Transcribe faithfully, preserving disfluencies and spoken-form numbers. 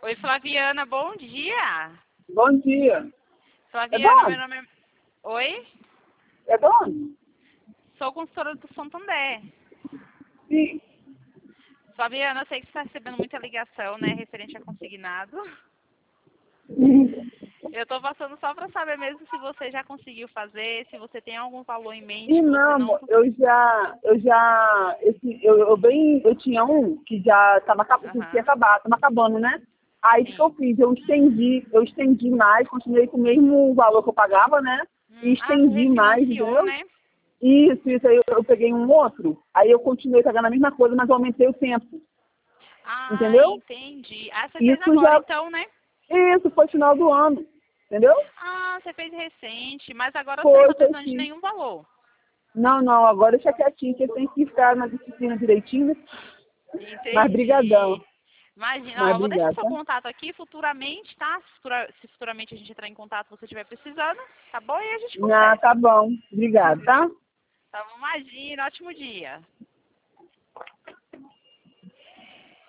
Oi, Flaviana, bom dia. Bom dia. Flaviana, É meu nome é... Oi? É bom? Sou consultora do Santander. Sim. Flaviana, eu sei que você está recebendo muita ligação, né, referente a consignado. Eu estou passando só para saber mesmo se você já conseguiu fazer, se você tem algum valor em mente E que você não, não... amor, eu já, eu já, esse, eu, eu bem, eu tinha um que já tava, acab- que tinha Aham, acabado, tava acabando, né? Aí o que eu sim. fiz? Eu estendi, eu estendi mais, continuei com o mesmo valor que eu pagava, né? E Hum, ah, você estendi mais, refinanciou, entendeu? né? Isso, isso aí eu, eu peguei um outro, aí eu continuei pagando a mesma coisa, mas eu aumentei o tempo, Ah, entendeu? entendi. Ah, você fez Isso agora já, então, né? isso foi final do ano, entendeu? Ah, você fez recente, mas agora você não Foi, está foi precisando de sim. nenhum valor. Não, não, agora deixa quietinho, que eu tenho que ficar na disciplina direitinho, né? Mas brigadão. Entendi. Imagina, ó, Mas eu vou deixar obrigada, seu tá? contato aqui futuramente, tá? Se, futura- se futuramente a gente entrar em contato, você estiver precisando, tá bom? E a gente Ah, conversa. tá bom. Obrigada, tá? Tá bom? Imagina, ótimo dia.